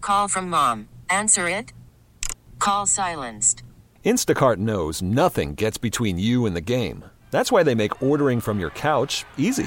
Call from mom. Answer it. Call silenced. Instacart knows nothing gets between you and the game. That's why they make ordering from your couch easy.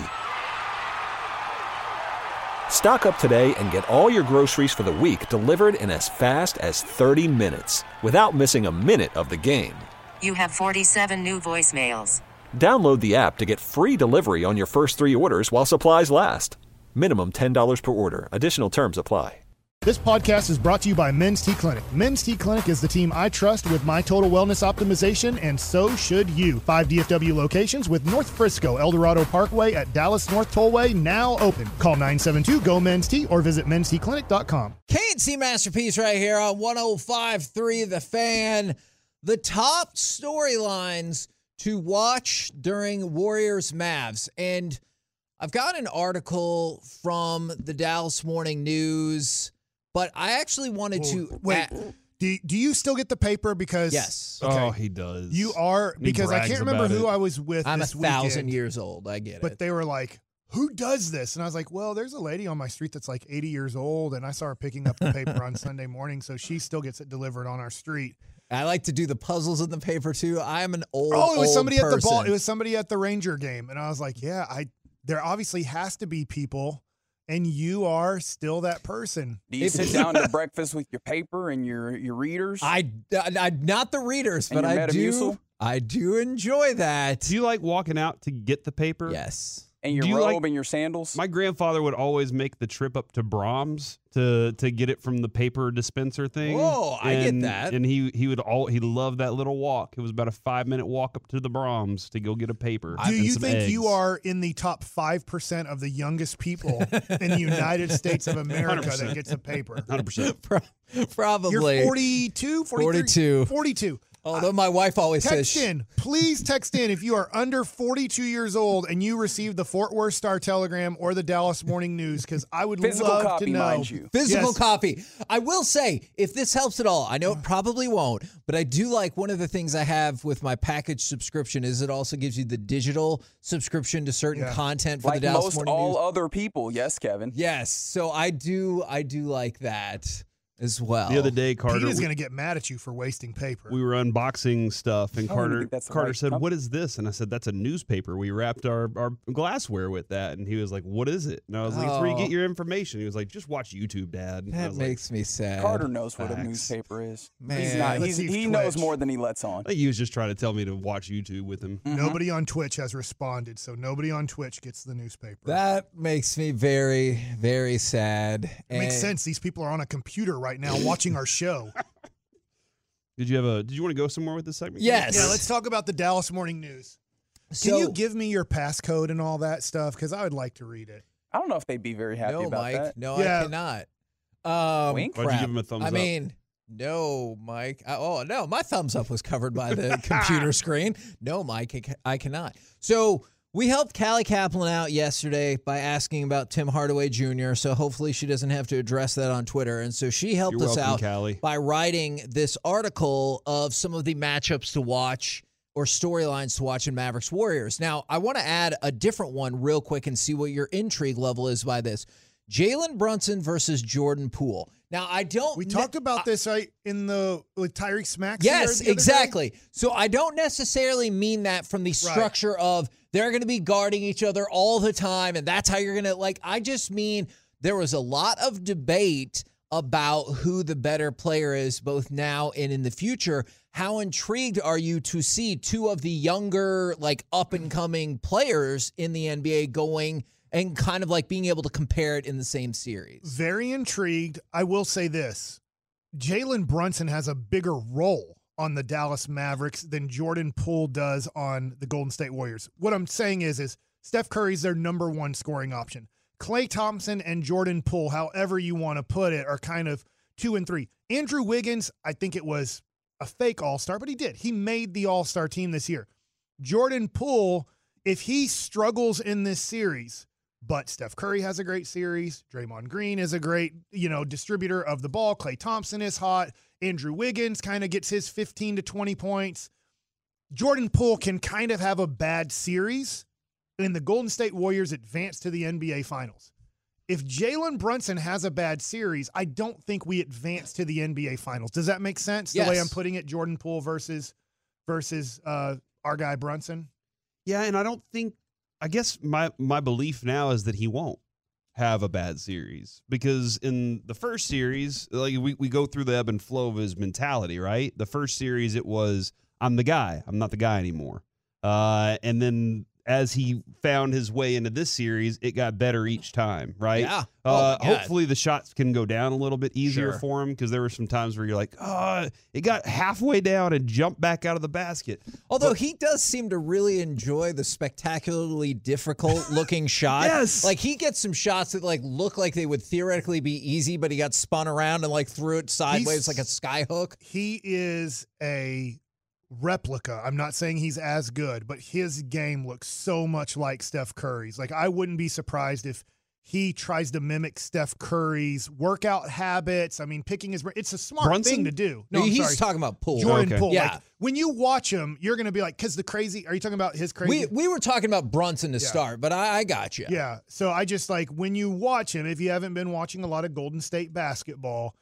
Stock up today and get all your groceries for the week delivered in as fast as 30 minutes without missing a minute of the game. You have 47 new voicemails. Download the app to get free delivery on your first 3 orders while supplies last. Minimum $10 per order. Additional terms apply. This podcast is brought to you by Men's T Clinic. Men's T Clinic is the team I trust with my total wellness optimization, and so should you. 5 DFW locations with North Frisco, El Dorado Parkway at Dallas North Tollway now open. Call 972-GO-MEN'S-T or visit menstclinic.com. K&C Masterpiece right here on 105.3 The Fan. The top storylines to watch during Warriors-Mavs. And I've got an article from the Dallas Morning News, but I actually wanted to... Wait, do you still get the paper? Because yes. Okay. Oh, he does. You are, because I can't remember who I was with I'm this 1,000 weekend, years old. I get it. But they were like, who does this? And I was like, well, there's a lady on my street that's like 80 years old, and I saw her picking up the paper on Sunday morning, so she still gets it delivered on our street. I like to do the puzzles in the paper, too. I am an old Oh, it was somebody person. at the ball. It was somebody at the Ranger game. And I was like, yeah, there obviously has to be people, and you are still that person. Do you sit down to breakfast with your paper and your readers? I not the readers, And but your I do. Metamucil? I do enjoy that. Do you like walking out to get the paper? Yes. And your Do you robe like- and your sandals? My grandfather would always make the trip up to Brahms to get it from the paper dispenser thing. Whoa, I get that. And he loved that little walk. It was about a 5-minute walk up to the Brahms to go get a paper. Do and you some think eggs. you are in the top 5% of the youngest people in the United States of America 100%. that gets a paper? 100%. Probably. You're 42, 43? 42. Although my wife always Text says, in. Please text in if you are under 42 years old and you received the Fort Worth Star-Telegram or the Dallas Morning News, because I would Physical love copy, to know. mind you. physical Yes. copy. I will say, if this helps at all, I know it probably won't, but I do like one of the things I have with my package subscription is it also gives you the digital subscription to certain content for Like the Dallas most Morning all News. other people. Yes, Kevin. Yes, so I do like that as well. The other day, Carter, Pete is going to get mad at you for wasting paper. we were unboxing stuff, and I don't even think that's the Carter right said, company. "What is this?" And I said, "That's a newspaper. We wrapped our glassware with that." And he was like, "What is it?" And I was like, "It's where you get your information." He was like, "Just watch YouTube, Dad." And I That was makes me sad. Carter knows what a Facts. newspaper is. Man. He's not. Let's see if He knows Twitch. more than he lets on. like, I think he was just trying to tell me to watch YouTube with him. Nobody on Twitch has responded, so nobody on Twitch gets the newspaper. That makes me very, very sad. It makes sense. These people are on a computer right now watching our show. Did you want to go somewhere with this segment? Yes. Yeah, let's talk about the Dallas Morning News. Can So- you give me your passcode and all that stuff? Because I would like to read it. I don't know if they'd be very happy No, about Mike. that. No, Yeah. I cannot. Wink? Why'd you crap. give him a thumbs I up? mean, no, Mike. No, my thumbs up was covered by the computer screen. No, Mike, I cannot. So we helped Callie Kaplan out yesterday by asking about Tim Hardaway Jr., so hopefully she doesn't have to address that on Twitter. And so she helped You're us welcome, out Callie. by writing this article of some of the matchups to watch or storylines to watch in Mavericks Warriors. Now, I want to add a different one real quick and see what your intrigue level is by this. Jalen Brunson versus Jordan Poole. Now, I don't... We talked about this right with Tyreek Smacks. Yes, the other exactly. So I don't necessarily mean that from the structure of they're going to be guarding each other all the time, and that's how you're going to, I just mean there was a lot of debate about who the better player is both now and in the future. How intrigued are you to see two of the younger, up-and-coming players in the NBA going and kind of being able to compare it in the same series? Very intrigued. I will say this. Jalen Brunson has a bigger role on the Dallas Mavericks than Jordan Poole does on the Golden State Warriors. What I'm saying is Steph Curry's their number one scoring option. Klay Thompson and Jordan Poole, however you want to put it, are kind of 2 and 3. Andrew Wiggins, I think it was a fake all-star, but he did. He made the all-star team this year. Jordan Poole, if he struggles in this series, but Steph Curry has a great series, Draymond Green is a great, distributor of the ball, Klay Thompson is hot, Andrew Wiggins kind of gets his 15 to 20 points. Jordan Poole can kind of have a bad series, and the Golden State Warriors advance to the NBA Finals. if Jalen Brunson has a bad series, I don't think we advance to the NBA Finals. Does that make sense? Yes. The way I'm putting it, Jordan Poole versus our guy Brunson? Yeah, and I don't think – I guess my belief now is that he won't have a bad series because in the first series, like we go through the ebb and flow of his mentality, right? The first series, it was, I'm the guy. I'm not the guy anymore. And then as he found his way into this series, it got better each time, right? Yeah. Oh, hopefully the shots can go down a little bit easier Sure. for him because there were some times where you're like, it got halfway down and jumped back out of the basket. Although he does seem to really enjoy the spectacularly difficult-looking shots. Yes. Like, he gets some shots that, like, look like they would theoretically be easy, but he got spun around and, like, threw it sideways like a sky hook. He is a replica. I'm not saying he's as good, but his game looks so much like Steph Curry's. Like, I wouldn't be surprised if he tries to mimic Steph Curry's workout habits. I mean, picking his – it's a smart thing to do. No, I'm he's sorry. talking about Poole. Jordan Poole. Yeah. Like, when you watch him, you're going to be like, because the crazy – are you talking about his crazy? We were talking about Brunson to start, but I got you. Yeah. So I just like when you watch him, if you haven't been watching a lot of Golden State basketball,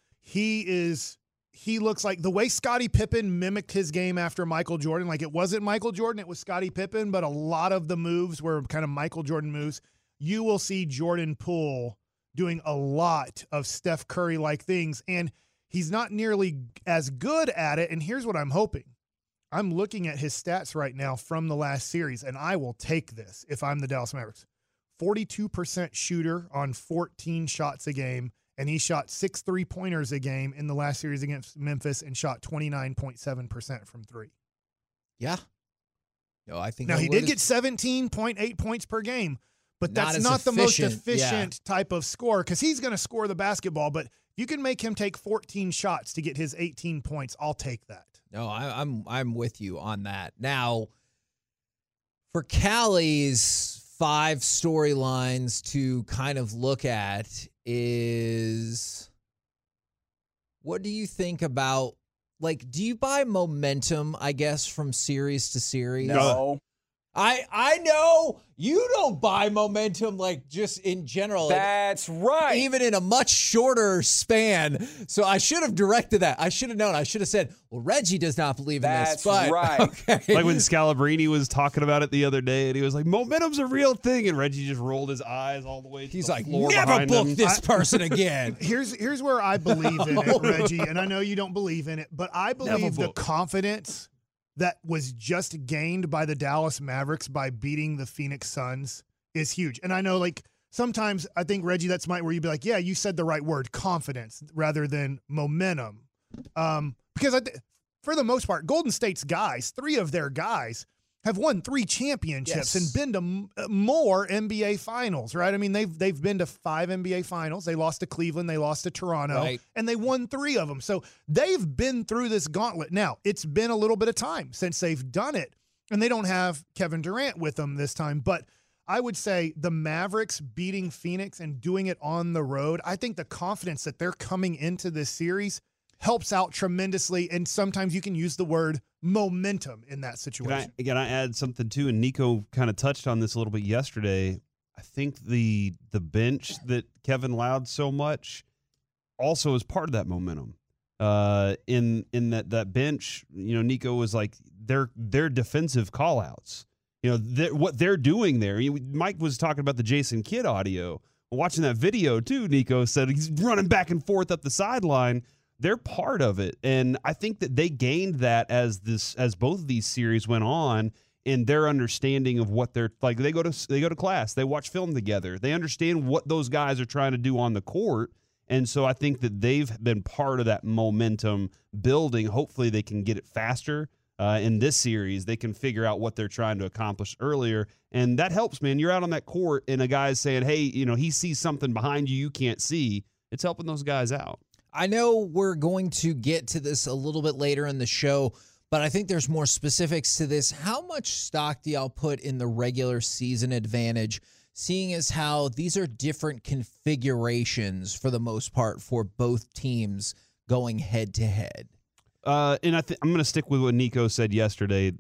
he looks like the way Scottie Pippen mimicked his game after Michael Jordan. Like it wasn't Michael Jordan, it was Scottie Pippen, but a lot of the moves were kind of Michael Jordan moves. You will see Jordan Poole doing a lot of Steph Curry-like things, and he's not nearly as good at it. And here's what I'm hoping. I'm looking at his stats right now from the last series, and I will take this if I'm the Dallas Mavericks. 42% shooter on 14 shots a game, and he shot 6 3-pointers a game in the last series against Memphis and shot 29.7% from three. Yeah. No, I think now, he did get 17.8 points per game, but that's not the most efficient type of score because he's going to score the basketball, but you can make him take 14 shots to get his 18 points. I'll take that. No, I'm with you on that. Now, for Callie's 5 storylines to kind of look at is, what do you think about, like, do you buy momentum, I guess, from series to series? No. I know you don't buy momentum, like, just in general. That's right. Even in a much shorter span. So I should have directed that. I should have known. I should have said, well, Reggie does not believe in this. That's But, right. Okay. Like when Scalabrini was talking about it the other day, and he was like, momentum's a real thing, and Reggie just rolled his eyes all the way to He's the like, floor never behind book him. this person again. Here's where I believe in it, Reggie, and I know you don't believe in it, but I believe the book. confidence that was just gained by the Dallas Mavericks by beating the Phoenix Suns is huge. And I know, like, sometimes I think, Reggie, that's where you'd be like, yeah, you said the right word, confidence, rather than momentum. Because for the most part, Golden State's guys, 3 of their guys, have won 3 championships and been to more NBA finals, right? I mean, they've been to 5 NBA finals. They lost to Cleveland, they lost to Toronto, and they won 3 of them. So they've been through this gauntlet. Now, it's been a little bit of time since they've done it, and they don't have Kevin Durant with them this time. But I would say the Mavericks beating Phoenix and doing it on the road, I think the confidence that they're coming into this series helps out tremendously, and sometimes you can use the word momentum in that situation. Can I add something too? And Nico kind of touched on this a little bit yesterday. I think the bench that Kevin allowed so much also is part of that momentum. In that bench, you know, Nico was like their defensive call-outs. You know, what they're doing there. Mike was talking about the Jason Kidd audio. Watching that video too, Nico said he's running back and forth up the sideline. They're part of it, and I think that they gained that as both of these series went on in their understanding of what they're like. They go to class, they watch film together, they understand what those guys are trying to do on the court, and so I think that they've been part of that momentum building. Hopefully, they can get it faster in this series. They can figure out what they're trying to accomplish earlier, and that helps, man. You're out on that court, and a guy's saying, "Hey, you know, he sees something behind you can't see." It's helping those guys out. I know we're going to get to this a little bit later in the show, but I think there's more specifics to this. How much stock do y'all put in the regular season advantage, seeing as how these are different configurations for the most part for both teams going head to head? And I'm going to stick with what Nico said yesterday.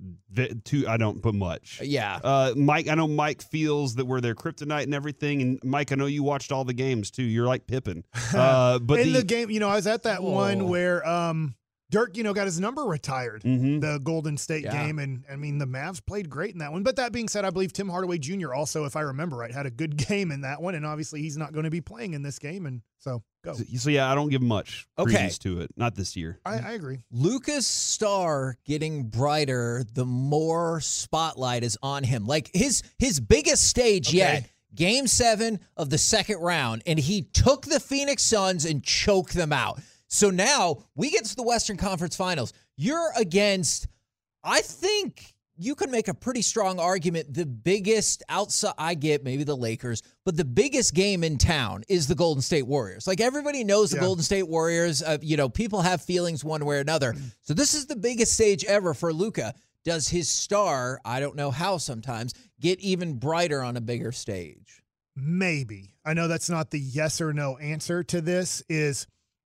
I don't put much. Yeah. Mike, I know Mike feels that we're their kryptonite and everything. And Mike, I know you watched all the games too. You're like Pippen. But in the game, I was at that one where Dirk, got his number retired, the Golden State game. And, I mean, the Mavs played great in that one. But that being said, I believe Tim Hardaway Jr. also, if I remember right, had a good game in that one. And obviously he's not going to be playing in this game. And so, go. So yeah, I don't give much credence to it. Not this year. I agree. Luka's star getting brighter the more spotlight is on him. Like his biggest stage yet, Game 7 of the second round, and he took the Phoenix Suns and choked them out. So now we get to the Western Conference Finals. You're against, I think you could make a pretty strong argument, the biggest outside, I get maybe the Lakers, but the biggest game in town is the Golden State Warriors. Like everybody knows the Golden State Warriors, people have feelings one way or another. So this is the biggest stage ever for Luka. Does his star, I don't know how sometimes, get even brighter on a bigger stage? Maybe. I know that's not the yes or no answer to this is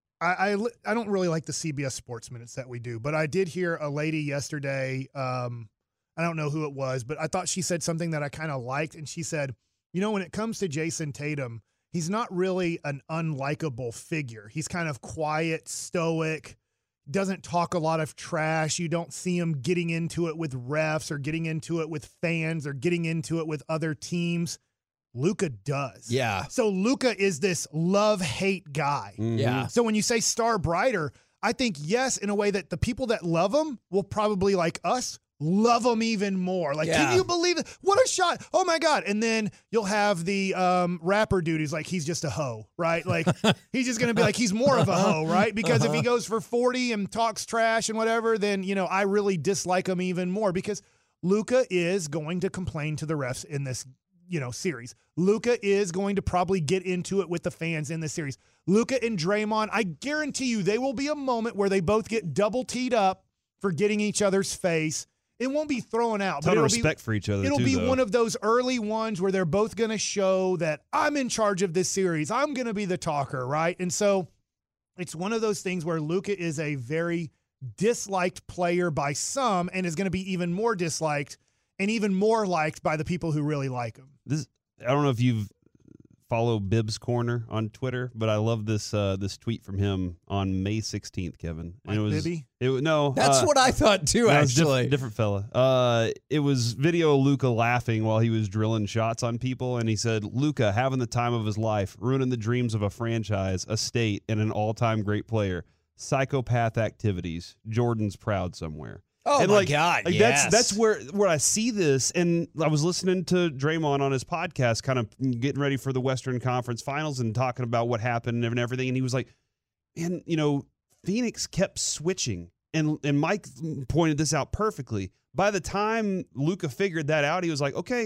I don't really like the CBS Sports Minutes that we do, but I did hear a lady yesterday, I don't know who it was, but I thought she said something that I kind of liked, and she said, when it comes to Jason Tatum, he's not really an unlikable figure. He's kind of quiet, stoic, doesn't talk a lot of trash. You don't see him getting into it with refs or getting into it with fans or getting into it with other teams. Luka does. Yeah. So Luka is this love-hate guy. Yeah. So when you say star brighter, I think, yes, in a way that the people that love him will probably, like us, love him even more. Like, can you believe it? What a shot. Oh, my God. And then you'll have the rapper dude who's like, he's just a hoe, right? Like, he's just going to be like, he's more of a hoe, right? Because if he goes for 40 and talks trash and whatever, then, I really dislike him even more because Luka is going to complain to the refs in this series. Luka is going to probably get into it with the fans in this series. Luka and Draymond, I guarantee you there will be a moment where they both get double teed up for getting each other's face. It won't be thrown out. Ton of respect for each other. It'll be one of those early ones where they're both going to show that I'm in charge of this series. I'm going to be the talker, right? And so it's one of those things where Luka is a very disliked player by some and is going to be even more disliked and even more liked by the people who really like him. I don't know if you've followed Bibbs Corner on Twitter, but I love this tweet from him on May 16th, Kevin. And it was Bibby? That's what I thought too, actually. Different fella. It was video of Luka laughing while he was drilling shots on people, and he said, Luka having the time of his life, ruining the dreams of a franchise, a state, and an all-time great player. Psychopath activities. Jordan's proud somewhere. Oh, and my God, yes. That's where I see this, and I was listening to Draymond on his podcast, kind of getting ready for the Western Conference Finals and talking about what happened and everything, and he was like, man, Phoenix kept switching, and Mike pointed this out perfectly. By the time Luka figured that out, he was like, okay,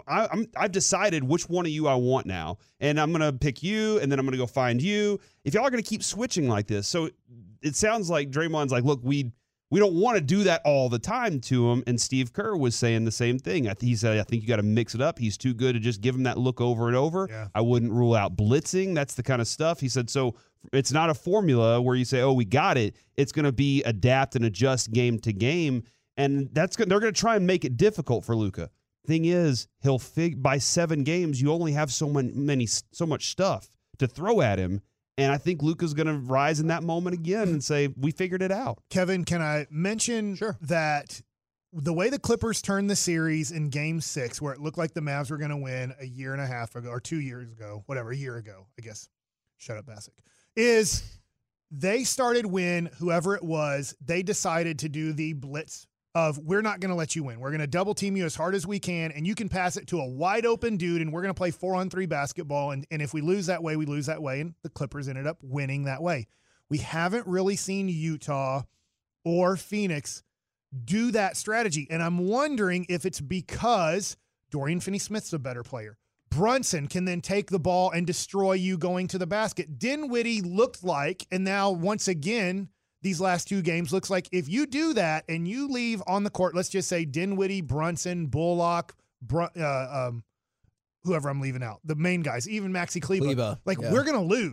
I've decided which one of you I want now, and I'm going to pick you, and then I'm going to go find you. If y'all are going to keep switching like this, so it sounds like Draymond's like, look, we don't want to do that all the time to him. And Steve Kerr was saying the same thing. He said, I think you got to mix it up. He's too good to just give him that look over and over. Yeah. I wouldn't rule out blitzing. That's the kind of stuff. He said, so it's not a formula where you say, oh, we got it. It's going to be adapt and adjust game to game. And they're going to try and make it difficult for Luka. Thing is, by 7 games, you only have so much stuff to throw at him. And I think Luka's going to rise in that moment again and say, we figured it out. Kevin, can I mention that the way the Clippers turned the series in Game 6, where it looked like the Mavs were going to win a year and a half ago, or 2 years ago, whatever, a year ago, I guess. Shut up, Bassick. Is they started when whoever it was, they decided to do the blitz of we're not going to let you win. We're going to double team you as hard as we can, and you can pass it to a wide open dude, and we're going to play 4-on-3 basketball, and if we lose that way, we lose that way, and the Clippers ended up winning that way. We haven't really seen Utah or Phoenix do that strategy, and I'm wondering if it's because Dorian Finney-Smith's a better player. Brunson can then take the ball and destroy you going to the basket. Dinwiddie looked like, and now once again, these last 2 games looks like if you do that and you leave on the court, let's just say Dinwiddie, Brunson, Bullock, whoever I'm leaving out, the main guys, even Maxi Kleba, Kleba, we're going to lose.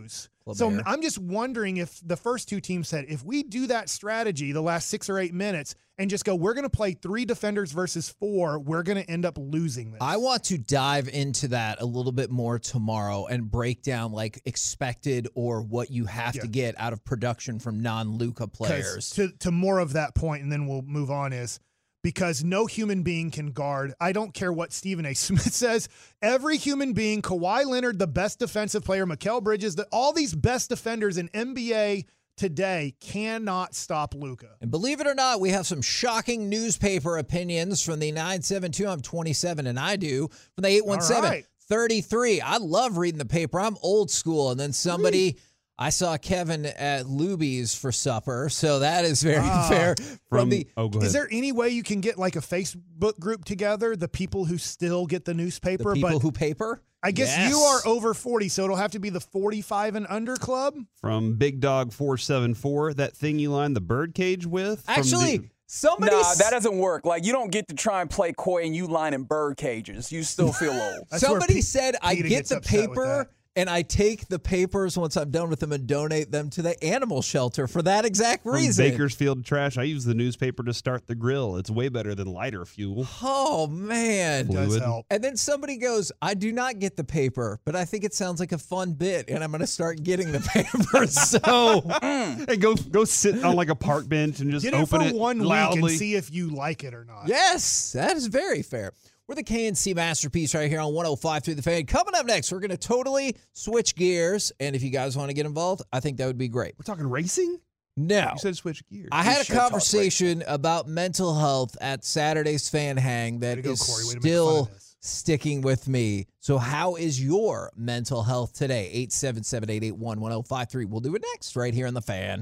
So LeBaire. I'm just wondering if the first two teams said, if we do that strategy the last 6 or 8 minutes and just go, we're going to play 3 defenders versus 4, we're going to end up losing this. I want to dive into that a little bit more tomorrow and break down like expected or what you have to get out of production from non-Luka players. To more of that point, and then we'll move on, is because no human being can guard. I don't care what Stephen A. Smith says. Every human being, Kawhi Leonard, the best defensive player, Mikal Bridges, all these best defenders in NBA today cannot stop Luka. And believe it or not, we have some shocking newspaper opinions from the 972. I'm 27, and I do. From the 817, 33. I love reading the paper. I'm old school. And then somebody... I saw Kevin at Luby's for supper, so that is very fair. Go ahead. Is there any way you can get like a Facebook group together, the people who still get the newspaper? The people who paper? I guess Yes. you are over 40, so it'll have to be the 45 and under club? From Big Dog 474, that thing you lined the bird cage with? Actually, somebody... Nah, that doesn't work. Like, you don't get to try and play coy and you line in bird cages. You still feel old. Somebody said, I Peter get gets the upset with paper... that. And I take the papers once I'm done with them and donate them to the animal shelter for that exact reason. Bakersfield trash. I use the newspaper to start the grill. It's way better than lighter fuel. Oh, man. It does help. And then somebody goes, I do not get the paper, but I think it sounds like a fun bit, and I'm going to start getting the paper. So, Hey, go sit on like a park bench and just Get it open for it 1 loudly. week and see if you like it or not. yes, that is very fair. We're the KNC Masterpiece right here on 105 through the Fan. Coming up next, we're going to totally switch gears, and if you guys want to get involved, I think that would be great. We're talking racing? No. You said switch gears. I had a should talk conversation about mental health at Saturday's Fan Hang that Way to go, is Corey. Way to make fun still of this. sticking with me. So how is your mental health today? 877-881-1053. We'll do it next right here on The Fan.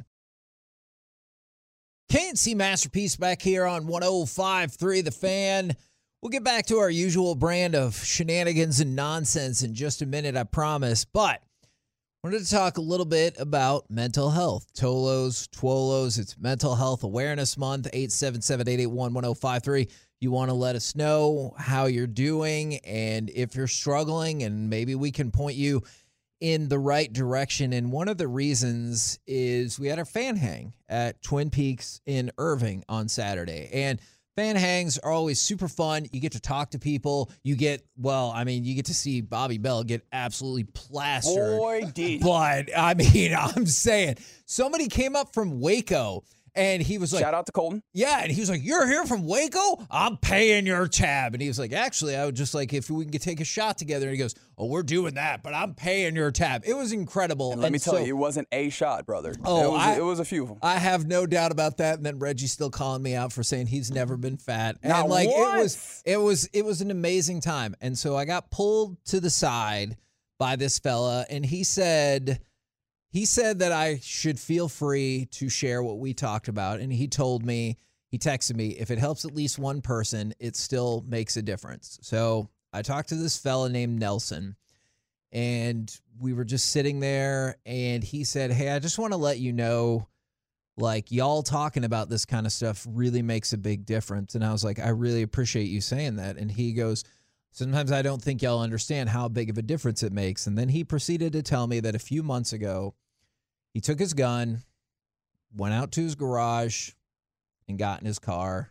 KNC Masterpiece back here on 105.3 The Fan. We'll get back to our usual brand of shenanigans and nonsense in just a minute, I promise. But I wanted to talk a little bit about mental health. Twolos, it's Mental Health Awareness Month, 877-881-1053. You want to let us know how you're doing and if you're struggling, and maybe we can point you in the right direction. And one of the reasons is we had our fan hang at Twin Peaks in Irving on Saturday. And fan hangs are always super fun. You get to talk to people. You get to see Bobby Bell get absolutely plastered. Boy, did. But, I mean, I'm saying, somebody came up from Waco, and he was like, Shout out to Colton. yeah, and he was like, you're here from Waco? I'm paying your tab. And he was like, actually, I would just like if we can take a shot together. And he goes, oh, we're doing that, but I'm paying your tab. It was incredible. And let me tell you, it wasn't a shot, brother. Oh, it was a few of them. I have no doubt about that. And then Reggie's still calling me out for saying he's never been fat. And Now like what? it was an amazing time. And so I got pulled to the side by this fella, and he said that I should feel free to share what we talked about. And he texted me, if it helps at least one person, it still makes a difference. So I talked to this fella named Nelson, and we were just sitting there, and he said, hey, I just want to let you know, like, y'all talking about this kind of stuff really makes a big difference. And I was like, I really appreciate you saying that. And he goes, sometimes I don't think y'all understand how big of a difference it makes. And then he proceeded to tell me that a few months ago, he took his gun, went out to his garage, and got in his car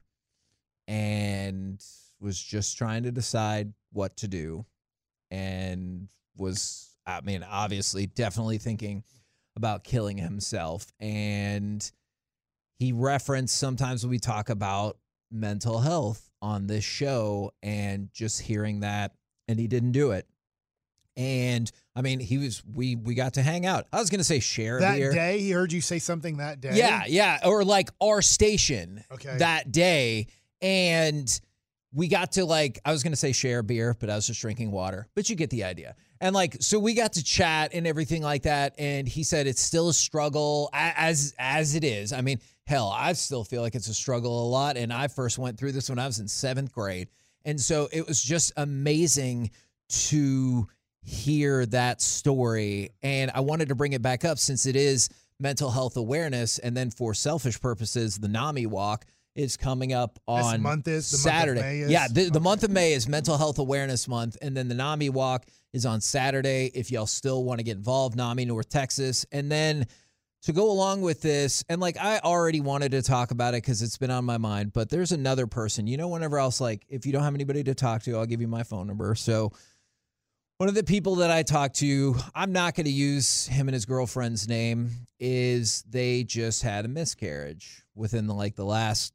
and was just trying to decide what to do, and was, I mean, obviously definitely thinking about killing himself. And he referenced, sometimes when we talk about mental health on this show, and just hearing that, and he didn't do it. And I mean, we got to hang out. I was going to say share That beer. day, he heard you say something that day? Yeah. Or like our station that day. And we got to I was going to say share beer, but I was just drinking water. But you get the idea. And so we got to chat and everything like that. And he said it's still a struggle as it is. I mean, hell, I still feel like it's a struggle a lot. And I first went through this when I was in 7th grade. And so it was just amazing to hear that story. And I wanted to bring it back up since it is Mental Health Awareness. And then for selfish purposes, the NAMI walk is coming up on This month is the Saturday. Month of May is? Yeah, the month of May is Mental Health Awareness Month, and then the NAMI Walk is on Saturday. If y'all still want to get involved, NAMI North Texas, and then to go along with this, and like I already wanted to talk about it because it's been on my mind, but there's another person. Whenever else, like if you don't have anybody to talk to, I'll give you my phone number. So one of the people that I talked to, I'm not going to use him and his girlfriend's name, is they just had a miscarriage within the last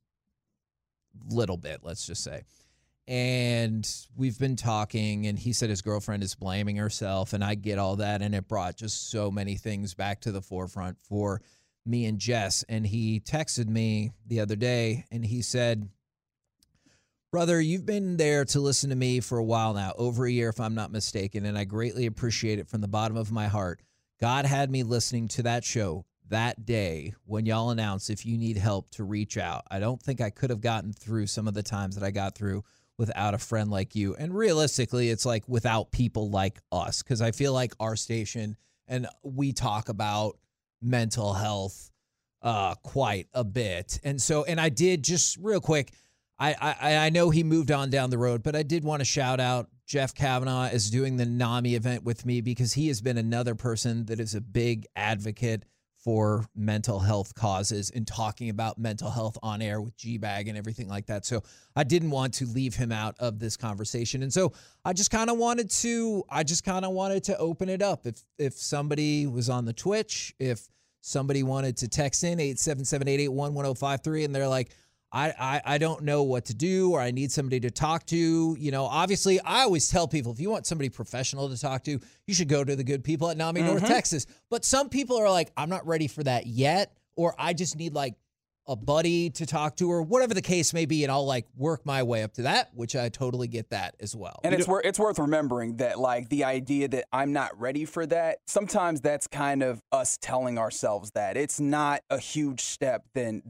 little bit, let's just say. And we've been talking, and he said his girlfriend is blaming herself, and I get all that, and it brought just so many things back to the forefront for me and Jess. And he texted me the other day, and he said, "Brother, you've been there to listen to me for a while now, over a year if I'm not mistaken, and I greatly appreciate it from the bottom of my heart. God had me listening to that show that day when y'all announced if you need help to reach out. I don't think I could have gotten through some of the times that I got through without a friend like you. And realistically, it's like without people like us, because I feel like our station and we talk about mental health quite a bit. And I did just real quick, I know he moved on down the road, but I did want to shout out Jeff Kavanaugh is doing the NAMI event with me because he has been another person that is a big advocate for mental health causes and talking about mental health on air with G-Bag and everything like that. So I didn't want to leave him out of this conversation. And so I just kind of wanted to open it up. If somebody was on the Twitch, if somebody wanted to text in 877-881-1053 and they're like, I don't know what to do, or I need somebody to talk to. Obviously, I always tell people, if you want somebody professional to talk to, you should go to the good people at NAMI North Texas. But some people are like, I'm not ready for that yet, or I just need like a buddy to talk to, or whatever the case may be, and I'll like work my way up to that, which I totally get that as well. And it's worth remembering that like the idea that I'm not ready for that, sometimes that's kind of us telling ourselves that. It's not a huge step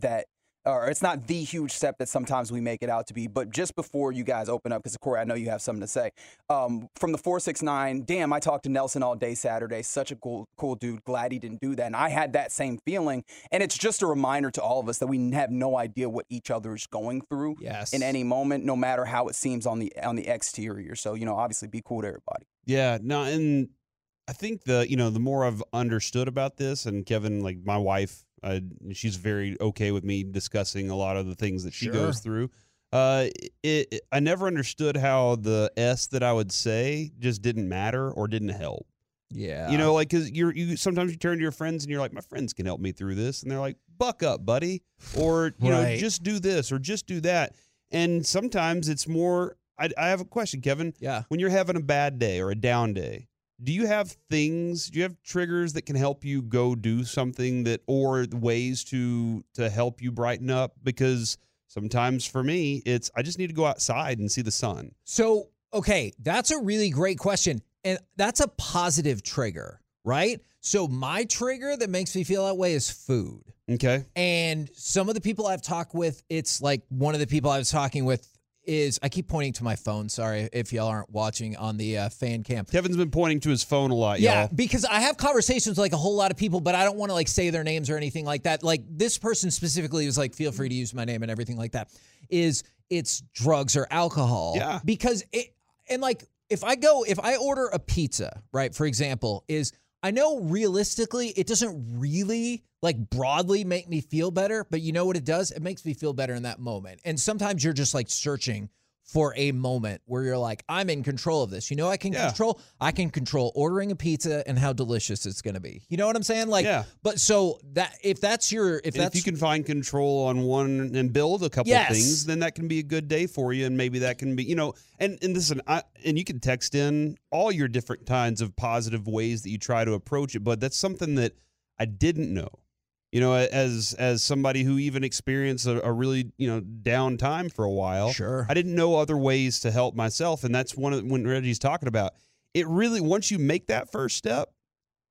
or it's not the huge step that sometimes we make it out to be. But just before you guys open up, because Corey, I know you have something to say. From the 469, damn, I talked to Nelson all day Saturday. Such a cool dude. Glad he didn't do that. And I had that same feeling. And it's just a reminder to all of us that we have no idea what each other is going through in any moment, no matter how it seems on the exterior. So, obviously be cool to everybody. Yeah, no, and I think the more I've understood about this, and Kevin, like my wife, she's very okay with me discussing a lot of the things that she goes through. I never understood how the S that I would say just didn't matter or didn't help. Yeah. Because you sometimes you turn to your friends and you're like, my friends can help me through this. And they're like, buck up, buddy. Or, just do this or just do that. And sometimes it's more, I have a question, Kevin. Yeah. When you're having a bad day or a down day, do you have triggers that can help you go do something or ways to help you brighten up? Because sometimes for me, I just need to go outside and see the sun. So, okay, that's a really great question. And that's a positive trigger, right? So my trigger that makes me feel that way is food. Okay. And some of the people I've talked with, it's like one of the people I was talking with is, I keep pointing to my phone. Sorry if y'all aren't watching on the fan cam. Kevin's been pointing to his phone a lot, y'all. Yeah, because I have conversations with like a whole lot of people, but I don't want to like say their names or anything like that. Like this person specifically was like, feel free to use my name and everything like that. It's drugs or alcohol. Yeah. Because if I order a pizza, right, for example, I know realistically it doesn't really like broadly make me feel better, but you know what it does? It makes me feel better in that moment. And sometimes you're just like searching for a moment where you're like, I'm in control of this. I can control ordering a pizza and how delicious it's going to be. You know what I'm saying? Like, yeah. But so that if you can find control on one and build a couple of things, then that can be a good day for you. And maybe that can be, and listen, and you can text in all your different kinds of positive ways that you try to approach it. But that's something that I didn't know. As somebody who even experienced a really, down time for a while, sure, I didn't know other ways to help myself. And that's when Reggie's talking about it. Really, once you make that first step,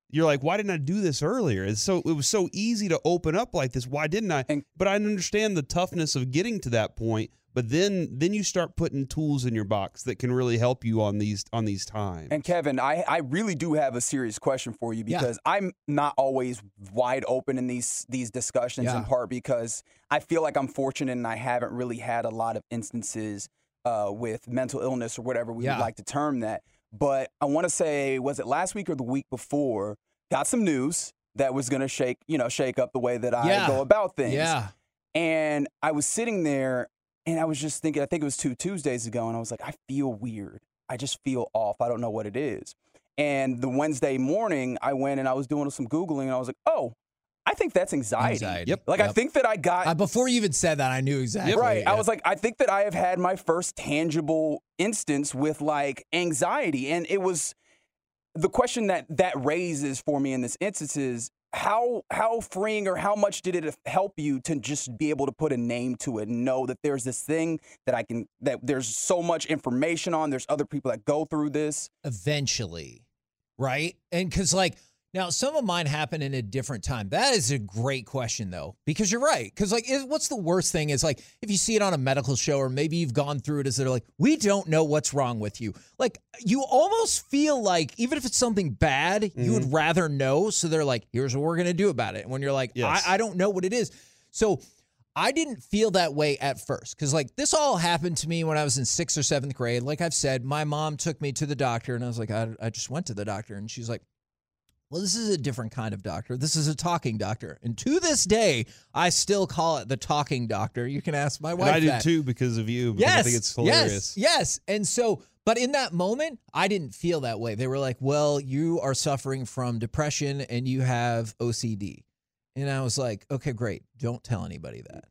you're like, why didn't I do this earlier? It was so easy to open up like this. Why didn't I? But I understand the toughness of getting to that point. But then you start putting tools in your box that can really help you on these times. And Kevin, I really do have a serious question for you because I'm not always wide open in these discussions in part because I feel like I'm fortunate and I haven't really had a lot of instances with mental illness or whatever we would like to term that. But I want to say, was it last week or the week before, got some news that was going to shake up the way that I go about things. Yeah. And I was sitting there and I was just thinking, I think it was 2 Tuesdays ago, and I was like, I feel weird. I just feel off. I don't know what it is. And the Wednesday morning, I went and I was doing some Googling, and I was like, oh, I think that's anxiety. Yep. I think that I got... before you even said that, I knew exactly. Right. I was like, I think that I have had my first tangible instance with, like, anxiety. And it was... The question that raises for me in this instance is, how freeing or how much did it help you to just be able to put a name to it and know that there's this thing that there's so much information on, there's other people that go through this? Eventually, right? And because now some of mine happen in a different time. That is a great question though, because you're right. Because what's the worst thing is if you see it on a medical show or maybe you've gone through it, is they're like, we don't know what's wrong with you. You almost feel like even if it's something bad, you would rather know. So they're like, here's what we're going to do about it. And when you're like, I don't know what it is. So I didn't feel that way at first because this all happened to me when I was in 6th or 7th grade. Like I've said, my mom took me to the doctor and I was like, I just went to the doctor. And she's like, well, this is a different kind of doctor. This is a talking doctor. And to this day, I still call it the talking doctor. You can ask my wife and I that. do too because of you. Because I think it's hilarious. Yes. And so, but in that moment, I didn't feel that way. They were like, well, you are suffering from depression and you have OCD. And I was like, okay, great. Don't tell anybody that.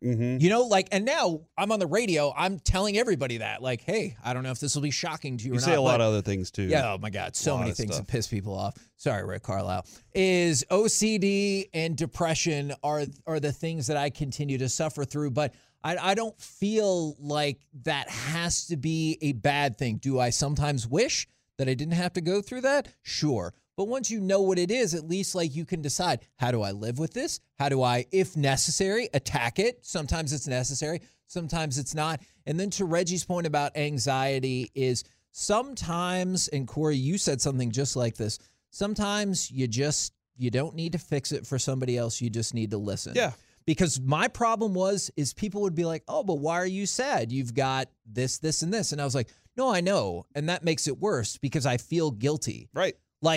And now I'm on the radio. I'm telling everybody that. Hey, I don't know if this will be shocking to you or not. You say a lot of other things too. Yeah, oh my God. So many things that piss people off. Sorry, Rick Carlisle. Is OCD and depression are the things that I continue to suffer through. But I don't feel like that has to be a bad thing. Do I sometimes wish that I didn't have to go through that? Sure. But once you know what it is, at least you can decide, how do I live with this? How do I, if necessary, attack it? Sometimes it's necessary. Sometimes it's not. And then to Reggie's point about anxiety is sometimes, and Corey, you said something just like this, sometimes you don't need to fix it for somebody else. You just need to listen. Yeah. Because my problem is people would be like, oh, but why are you sad? You've got this, this, and this. And I was like, no, I know. And that makes it worse because I feel guilty. Right.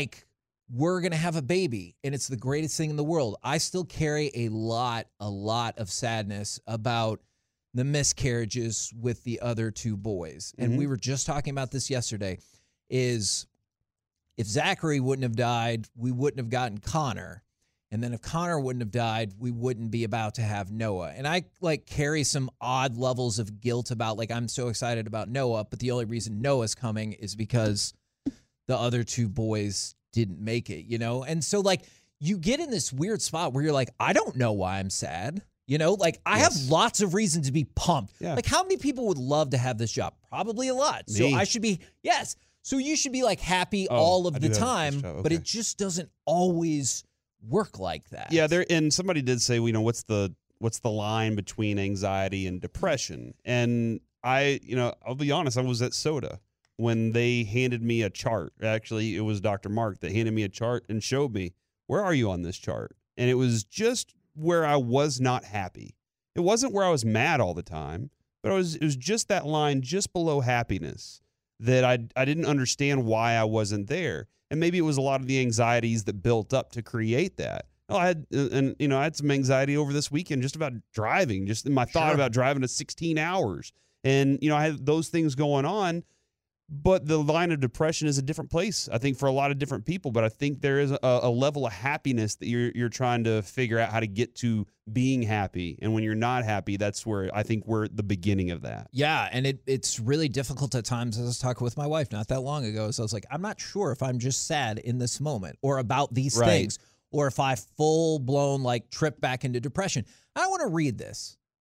We're going to have a baby and it's the greatest thing in the world. I still carry a lot of sadness about the miscarriages with the other 2 boys. And we were just talking about this yesterday, is if Zachary wouldn't have died, we wouldn't have gotten Connor. And then if Connor wouldn't have died, we wouldn't be about to have Noah. And I carry some odd levels of guilt about I'm so excited about Noah, but the only reason Noah's coming is because the other 2 boys didn't make it, And so you get in this weird spot where you're like, I don't know why I'm sad. I have lots of reason to be pumped. Yeah. How many people would love to have this job? Probably a lot. Me. So I should be, yes. So you should be happy all of the time, okay. But it just doesn't always work like that. Yeah. And somebody did say, what's the line between anxiety and depression? And I'll be honest, I was at SOTA when they handed me a chart. Actually, it was Dr. Mark that handed me a chart and showed me, where are you on this chart? And it was just where I was not happy. It wasn't where I was mad all the time, but it was just that line just below happiness that I didn't understand why I wasn't there. And maybe it was a lot of the anxieties that built up to create that. I had some anxiety over this weekend just about driving, just in my thought about driving to 16 hours. And, I had those things going on. But the line of depression is a different place, I think, for a lot of different people. But I think there is a level of happiness that you're trying to figure out how to get to being happy. And when you're not happy, that's where I think we're at the beginning of that. Yeah, and it's really difficult at times. I was talking with my wife not that long ago. So I was like, I'm not sure if I'm just sad in this moment or about these things, or if I full-blown trip back into depression. I want to read this.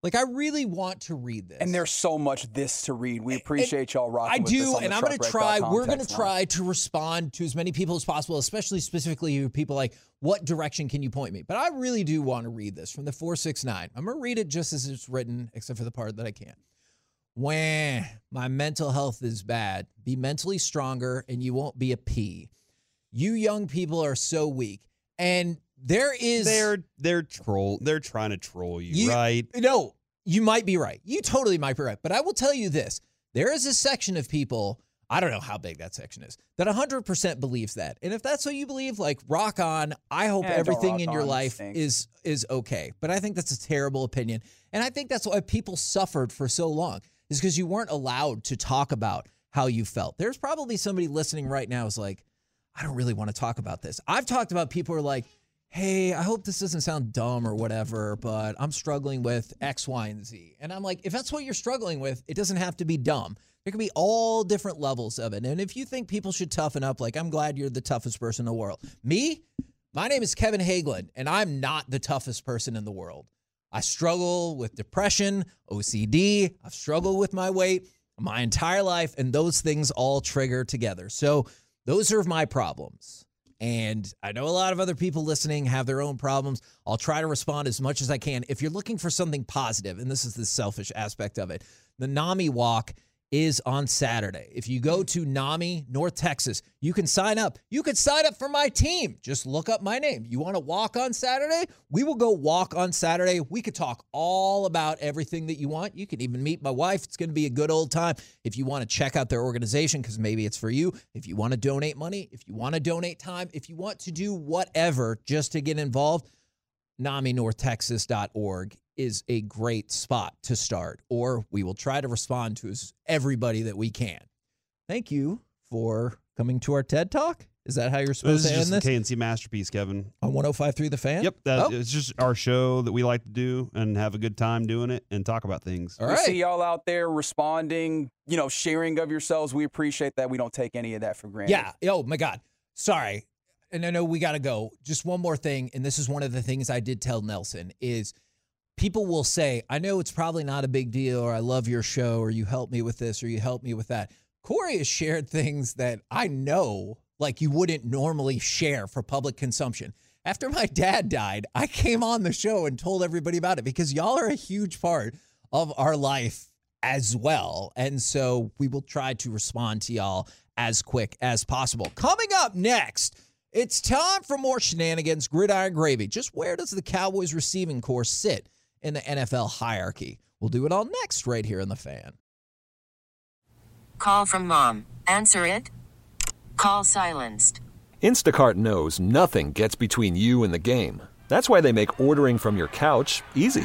Like, I really want to read this. And there's so much this to read. We appreciate y'all rocking with this on and the I'm going to try. truckwreck.com We're going to text try line. to respond to as many people as possible, especially specifically people like, what direction can you point me? But I really do want to read this from the 469. I'm going to read it just as it's written, except for the part that I can't. When my mental health is bad, be mentally stronger and you won't be a P. You young people are so weak. And there is... They're trying to troll you, right? No, you might be right. You totally might be right. But I will tell you this. There is a section of people, I don't know how big that section is, that 100% believes that. And if that's what you believe, like, rock on. I hope everything in your life is okay. But I think that's a terrible opinion. And I think that's why people suffered for so long, is because you weren't allowed to talk about how you felt. There's probably somebody listening right now who's like, I don't really want to talk about this. I've talked about people who are like, hey, I hope this doesn't sound dumb or whatever, but I'm struggling with X, Y, and Z. And I'm like, if that's what you're struggling with, it doesn't have to be dumb. There can be all different levels of it. And if you think people should toughen up, like, I'm glad you're the toughest person in the world. Me, my name is Kevin Hagelin, and I'm not the toughest person in the world. I struggle with depression, OCD. I've struggled with my weight my entire life, and those things all trigger together. So those are my problems. And I know a lot of other people listening have their own problems. I'll try to respond as much as I can. If you're looking for something positive, and this is the selfish aspect of it, the NAMI walk is on Saturday. If you go to NAMI, North Texas, you can sign up. You can sign up for my team. Just look up my name. You want to walk on Saturday? We will go walk on Saturday. We could talk all about everything that you want. You can even meet my wife. It's going to be a good old time. If you want to check out their organization, because maybe it's for you. If you want to donate money, if you want to donate time, if you want to do whatever just to get involved, NAMINorthTexas.org is a great spot to start, or we will try to respond to everybody that we can. Thank you for coming to our TED Talk. Is that how you're supposed to end this? This is just a KNC masterpiece, Kevin. On 105.3 The Fan? Yep. It's just our show that we like to do and have a good time doing it and talk about things. All We right. see y'all out there responding, sharing of yourselves. We appreciate that. We don't take any of that for granted. Yeah. Oh, my God. Sorry. And I know we got to go. Just one more thing, and this is one of the things I did tell Nelson, is people will say, I know it's probably not a big deal, or I love your show, or you help me with this, or you help me with that. Corey has shared things that I know, like, you wouldn't normally share for public consumption. After my dad died, I came on the show and told everybody about it because y'all are a huge part of our life as well. And so we will try to respond to y'all as quick as possible. Coming up next, it's time for more shenanigans, gridiron gravy. Just where does the Cowboys receiving corps sit in the NFL hierarchy? We'll do it all next right here in The Fan. Call from mom. Answer it. Call silenced. Instacart knows nothing gets between you and the game. That's why they make ordering from your couch easy.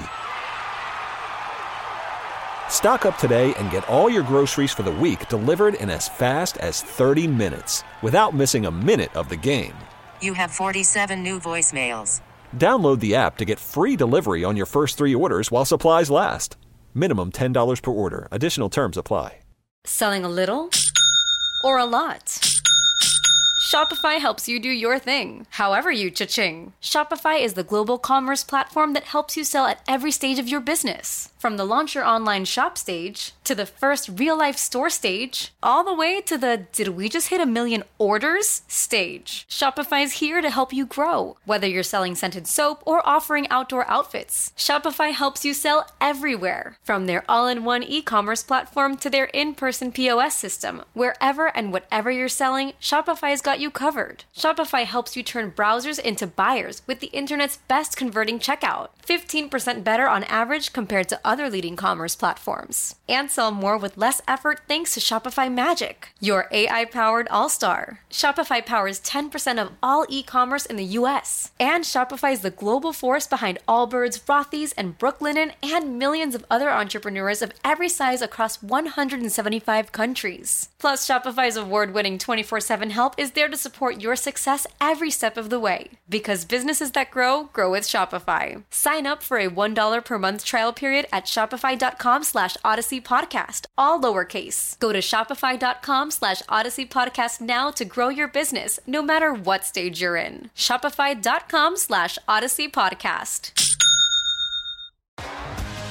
Stock up today and get all your groceries for the week delivered in as fast as 30 minutes without missing a minute of the game. You have 47 new voicemails. Download the app to get free delivery on your first 3 orders while supplies last. Minimum $10 per order. Additional terms apply. Selling a little or a lot? Shopify helps you do your thing, however you cha-ching. Shopify is the global commerce platform that helps you sell at every stage of your business. From the launch your online shop stage, to the first real-life store stage, all the way to the did we just hit 1 million orders stage. Shopify's here to help you grow. Whether you're selling scented soap or offering outdoor outfits, Shopify helps you sell everywhere. From their all-in-one e-commerce platform to their in-person POS system, wherever and whatever you're selling, Shopify's got you covered. Shopify helps you turn browsers into buyers with the internet's best converting checkout. 15% better on average compared to other leading commerce platforms. And sell more with less effort thanks to Shopify Magic, your AI-powered all-star. Shopify powers 10% of all e-commerce in the US. And Shopify is the global force behind Allbirds, Rothy's, and Brooklinen, and millions of other entrepreneurs of every size across 175 countries. Plus, Shopify's award-winning 24/7 help is there to support your success every step of the way. Because businesses that grow, grow with Shopify. Sign up for a $1 per month trial period at shopify.com/Odyssey Podcast, all lowercase. Go to shopify.com/Odyssey Podcast now to grow your business, no matter what stage you're in. Shopify.com/Odyssey Podcast.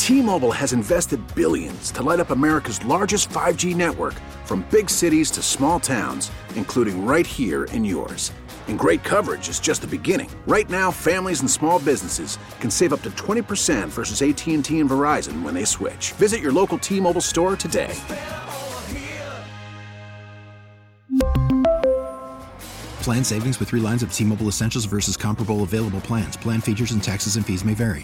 T-Mobile has invested billions to light up America's largest 5G network, from big cities to small towns, including right here in yours. And great coverage is just the beginning. Right now, families and small businesses can save up to 20% versus AT&T and Verizon when they switch. Visit your local T-Mobile store today. Plan savings with 3 lines of T-Mobile Essentials versus comparable available plans. Plan features and taxes and fees may vary.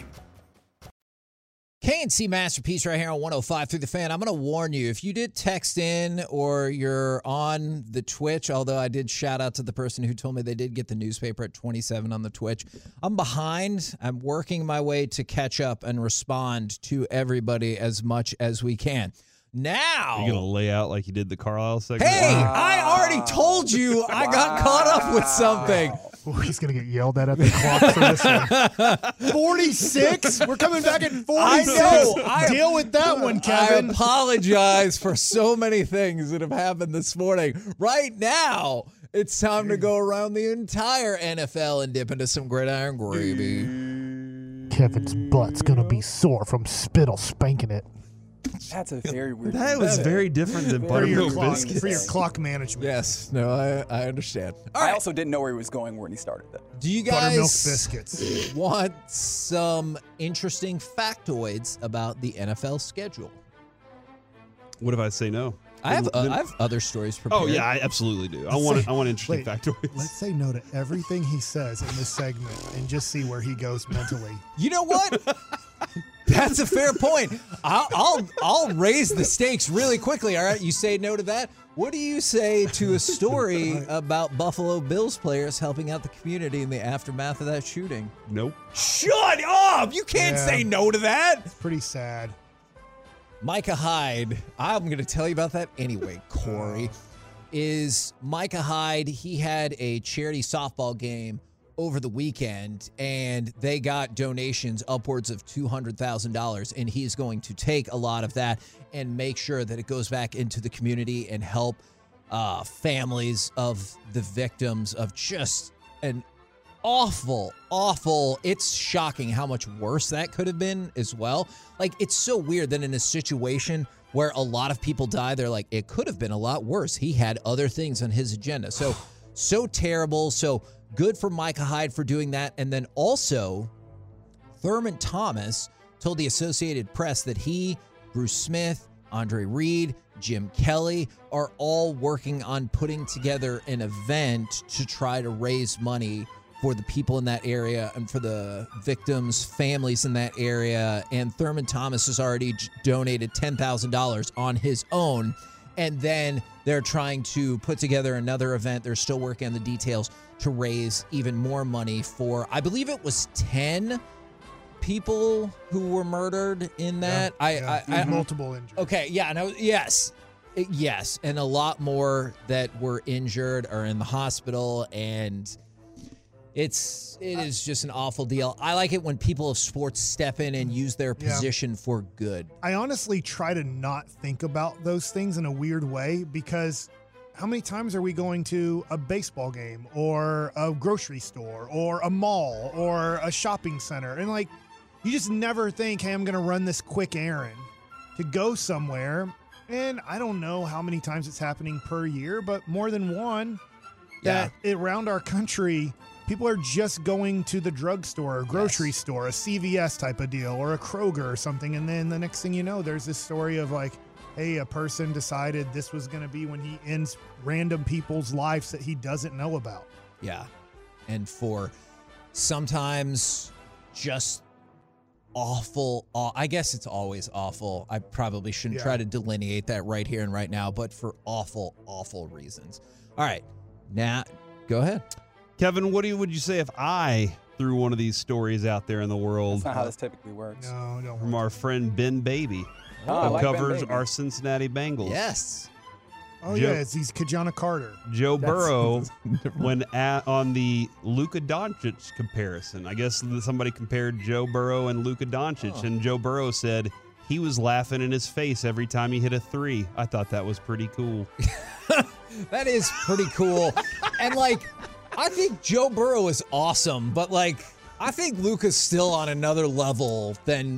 K&C Masterpiece right here on 105 through the Fan. I'm going to warn you, if you did text in or you're on the Twitch, although I did shout out to the person who told me they did get the newspaper at 27 on the Twitch. I'm behind. I'm working my way to catch up and respond to everybody as much as we can. Now, you're going to lay out like you did the Carlisle segment? Hey, I already told you I got caught up with something. Oh, he's going to get yelled at the clock for this one. 46? We're coming back at 46. I know. Deal with that one, Kevin. I apologize for so many things that have happened this morning. Right now, it's time to go around the entire NFL and dip into some gridiron gravy. Kevin's butt's going to be sore from spittle spanking it. That's a very weird. That was very different than buttermilk biscuits. For your clock management. Yes. No, I understand. All right. I also didn't know where he was going when he started that. Do you Buttermilk guys biscuits want some interesting factoids about the NFL schedule? What if I say no? I have other stories prepared. Oh yeah, I absolutely do. I want interesting factoids. Let's say no to everything he says in this segment and just see where he goes mentally. You know what? That's a fair point. I'll raise the stakes really quickly. All right, you say no to that. What do you say to a story about Buffalo Bills players helping out the community in the aftermath of that shooting? Nope. Shut up! You can't say no to that. It's pretty sad. Micah Hyde, I'm going to tell you about that anyway, Corey, is Micah Hyde. He had a charity softball game over the weekend, and they got donations upwards of $200,000, and he's going to take a lot of that and make sure that it goes back into the community and help families of the victims of just an awful, it's shocking how much worse that could have been as well. Like, it's so weird that in a situation where a lot of people die, they're like, it could have been a lot worse. He had other things on his agenda. So terrible. So good for Micah Hyde for doing that. And then also, Thurman Thomas told the Associated Press that he, Bruce Smith, Andre Reed, Jim Kelly are all working on putting together an event to try to raise money for the people in that area and for the victims' families in that area. And Thurman Thomas has already donated $10,000 on his own. And then they're trying to put together another event. They're still working on the details to raise even more money for, I believe it was 10 people who were murdered in that. Multiple injuries. Okay, yeah, no, yes. Yes, and a lot more that were injured or in the hospital, and it is just an awful deal. I like it when people of sports step in and use their position for good. I honestly try to not think about those things in a weird way, because how many times are we going to a baseball game or a grocery store or a mall or a shopping center? And like, you just never think, hey, I'm going to run this quick errand to go somewhere. And I don't know how many times it's happening per year, but more than one that around our country, people are just going to the drugstore or grocery store, a CVS type of deal, or a Kroger or something. And then the next thing you know, there's this story of like, hey, a person decided this was going to be when he ends random people's lives that he doesn't know about. Yeah. And for sometimes just awful, I guess it's always awful. I probably shouldn't try to delineate that right here and right now, but for awful, awful reasons. All right. Now, go ahead. Kevin, what would you say if I threw one of these stories out there in the world? That's not how this typically works. No, don't. From our friend Ben Baby, who covers our Cincinnati Bengals. Yes. Oh, he's Kajana Carter. Joe Burrow, on the Luka Doncic comparison. I guess somebody compared Joe Burrow and Luka Doncic, and Joe Burrow said he was laughing in his face every time he hit a three. I thought that was pretty cool. That is pretty cool. And, like, I think Joe Burrow is awesome, but, like, I think Luka's still on another level than, like,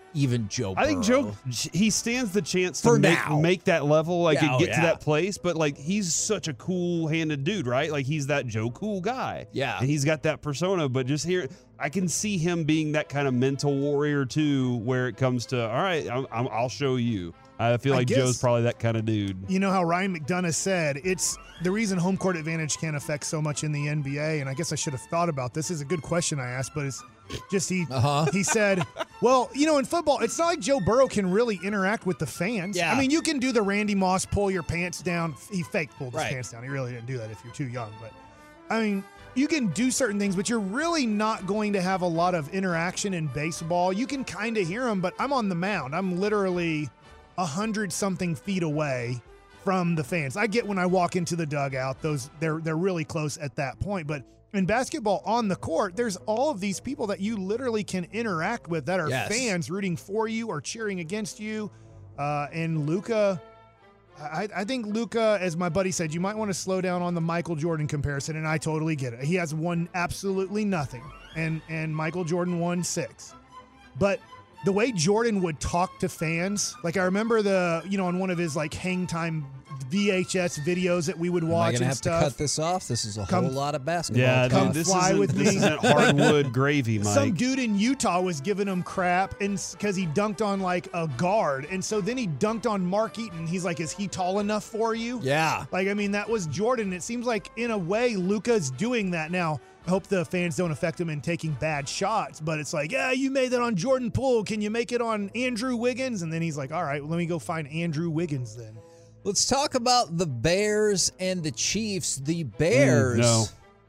even Joe Burrow. I think Joe, he stands the chance For to now. make that level, like Yeah, and get to yeah. that place. But like, he's such a cool-handed dude, right? Like, he's that Joe Cool guy. Yeah. and he's got that persona. But just here, I can see him being that kind of mental warrior too, where it comes to, all right, I'll show you. I feel like Joe's probably that kind of dude. You know how Ryan McDonough said, it's the reason home court advantage can't affect so much in the NBA, and I guess I should have thought about this. This is a good question I asked, but it's just he said, well, you know, in football, it's not like Joe Burrow can really interact with the fans. Yeah. I mean, you can do the Randy Moss pull your pants down. He fake pulled his Right. pants down. He really didn't do that if you're too young. But, I mean, you can do certain things, but you're really not going to have a lot of interaction in baseball. You can kind of hear them, but I'm on the mound. I'm literally 100-something feet away from the fans. I get when I walk into the dugout, they're really close at that point. But in basketball on the court, there's all of these people that you literally can interact with that are fans rooting for you or cheering against you. And Luka, I think Luka, as my buddy said, you might want to slow down on the Michael Jordan comparison, and I totally get it. He has won absolutely nothing, and Michael Jordan won 6. But the way Jordan would talk to fans, like I remember on one of his like hang time VHS videos that we would watch Am I and gonna have to cut this off? This is a whole lot of basketball. Yeah, talk. dude, this fly with me. isn't hardwood gravy, Mike. Some dude in Utah was giving him crap because he dunked on like a guard. And so then he dunked on Mark Eaton. He's like, is he tall enough for you? Yeah. Like, I mean, that was Jordan. It seems like in a way, Luka's doing that now. I hope the fans don't affect him in taking bad shots, but it's like, yeah, you made that on Jordan Poole. Can you make it on Andrew Wiggins? And then he's like, all right, well, let me go find Andrew Wiggins then. Let's talk about the Bears and the Chiefs. The Bears. No.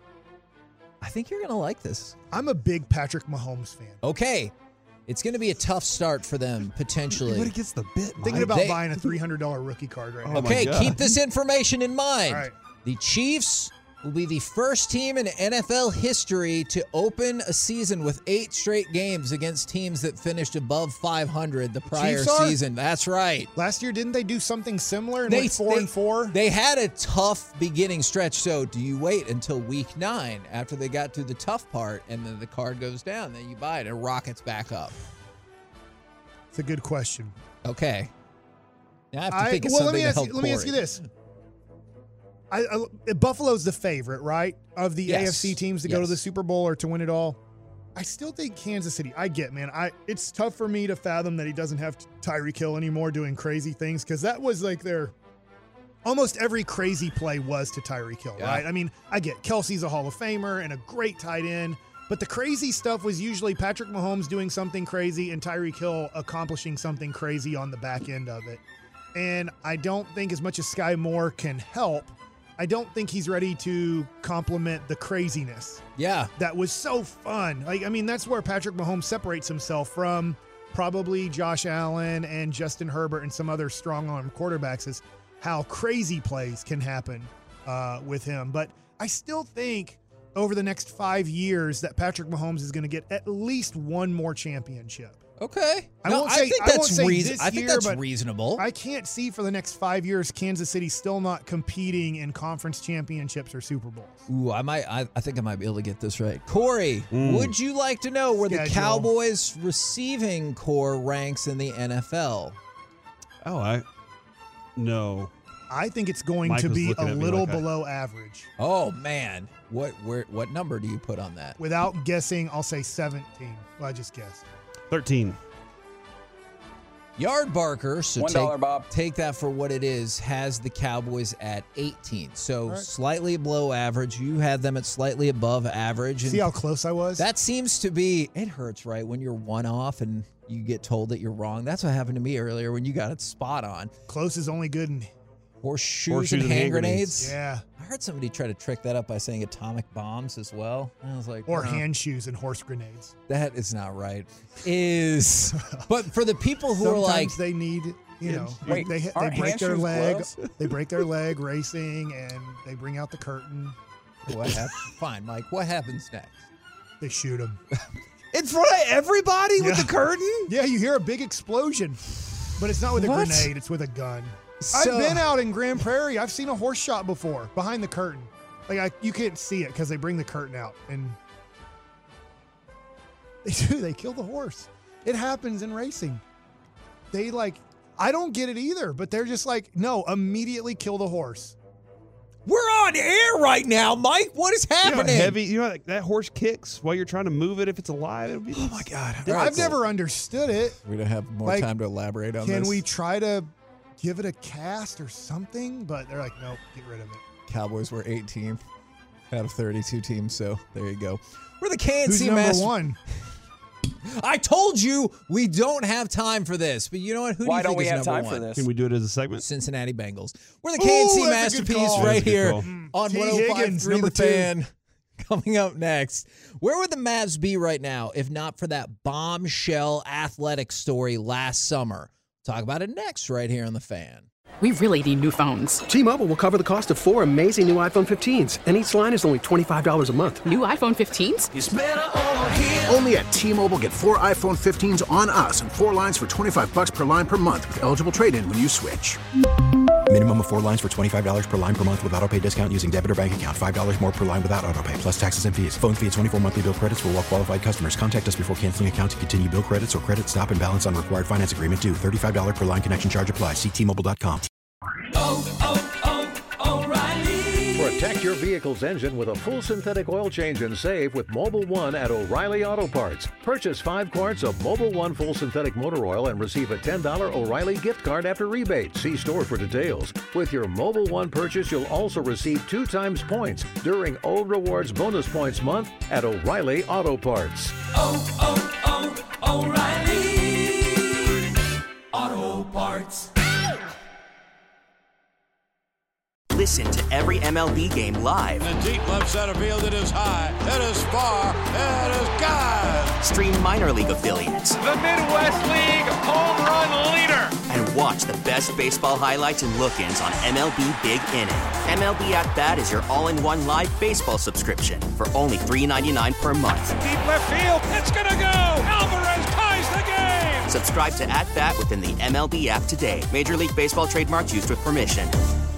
I think you're going to like this. I'm a big Patrick Mahomes fan. Okay. It's going to be a tough start for them, potentially. Everybody gets the bit, Mike. Thinking about buying a $300 rookie card right now. Okay, keep this information in mind. All right. The Chiefs will be the first team in NFL history to open a season with 8 straight games against teams that finished above 500 the prior Chiefs are? season. That's right. Last year, didn't they do something similar and went 4-4? They had a tough beginning stretch. So do you wait until week 9 after they got to the tough part and then the card goes down? Then you buy it and rockets back up. It's a good question. Okay. Now I have to think of something to help let me ask you Corey. this. Buffalo's the favorite, right, of the Yes. AFC teams to go to Yes. the Super Bowl or to win it all. I still think Kansas City. I get, man. It's tough for me to fathom that he doesn't have Tyreek Hill anymore doing crazy things because that was like their almost every crazy play was to Tyreek Hill, right? I mean, I get Kelsey's a Hall of Famer and a great tight end, but the crazy stuff was usually Patrick Mahomes doing something crazy and Tyreek Hill accomplishing something crazy on the back end of it. And I don't think as much as Sky Moore can help, I don't think he's ready to complement the craziness. Yeah. That was so fun. Like, I mean, that's where Patrick Mahomes separates himself from probably Josh Allen and Justin Herbert and some other strong-arm quarterbacks is how crazy plays can happen with him. But I still think over the next 5 years that Patrick Mahomes is going to get at least one more championship. Okay. I No, won't I say- think I won't that's say reason. this I think year, that's but reasonable. I can't see for the next 5 years Kansas City still not competing in conference championships or Super Bowls. Ooh, I think I might be able to get this right. Corey, would you like to know where the Schedule. Cowboys receiving core ranks in the NFL? No. I think it's going Mike to was be looking a at me little like below average. Oh man, what number do you put on that? Without guessing, I'll say 17. Well, I just guessed. 13. Yard Barker, so $1, Bob. take that for what it is, has the Cowboys at 18. So slightly below average. You had them at slightly above average. And See how close I was? that seems to be, it hurts, right? When you're one off and you get told that you're wrong. That's what happened to me earlier when you got it spot on. Close is only good in Horseshoes and hand grenades. yeah, I heard somebody try to trick that up by saying atomic bombs as well. And I was like, or no, hand shoes and horse grenades. that is not right. But for the people who are like, Sometimes they need, Wait, they aren't break hand their shoes leg. gloves? They break their leg racing, and they bring out the curtain. what happened? Fine, Mike. What happens next? They shoot them. In front of everybody with Yeah. the curtain? Yeah, you hear a big explosion, but it's not with a What? grenade. It's with a gun. So- I've been out in Grand Prairie. I've seen a horse shot before behind the curtain. Like you can't see it because they bring the curtain out and they do. They kill the horse. It happens in racing. They I don't get it either, but they're just like, no, immediately kill the horse. We're on air right now, Mike. What is happening? Like that horse kicks while you're trying to move it. If it's alive, it'll be. Oh my God! I've never understood it. We don't have more time to elaborate on this. Can we try to give it a cast or something? But they're like, nope, get rid of it. Cowboys were 18th out of 32 teams, so there you go. We're the KNC Who's number one? I told you we don't have time for this, but you know what? Why don't we have time for this? Can we do it as a segment? Cincinnati Bengals. We're the KNC Masterpiece right here on 105.3 The Fan. Coming up next, where would the Mavs be right now if not for that bombshell athletic story last summer? Talk about it next right here on The Fan. We really need new phones. T-Mobile will cover the cost of 4 amazing new iPhone 15s, and each line is only $25 a month. New iPhone 15s? It's better over here. Only at T-Mobile, get 4 iPhone 15s on us and 4 lines for $25 per line per month with eligible trade-in when you switch. Minimum of 4 lines for $25 per line per month with autopay discount using debit or bank account. $5 more per line without autopay, plus taxes and fees. Phone fee at 24 monthly bill credits for well-qualified customers. Contact us before canceling account to continue bill credits or credit stop and balance on required finance agreement due. $35 per line connection charge applies. See T-Mobile.com. O'Reilly. Protect your vehicle's engine with a full synthetic oil change and save with Mobil 1 at O'Reilly Auto Parts. Purchase 5 quarts of Mobil 1 full synthetic motor oil and receive a $10 O'Reilly gift card after rebate. See store for details. With your Mobil 1 purchase, you'll also receive 2 times points during O Rewards Bonus Points Month at O'Reilly Auto Parts. O'Reilly Auto Parts. Listen to every MLB game live. In the deep left center field, it is high, it is far, it is gone. Stream minor league affiliates. The Midwest League home run leader. And watch the best baseball highlights and look-ins on MLB Big Inning. MLB At Bat is your all-in-one live baseball subscription for only $3.99 per month. Deep left field, it's gonna go. Alvarez ties the game. Subscribe to At Bat within the MLB app today. Major League Baseball trademarks used with permission.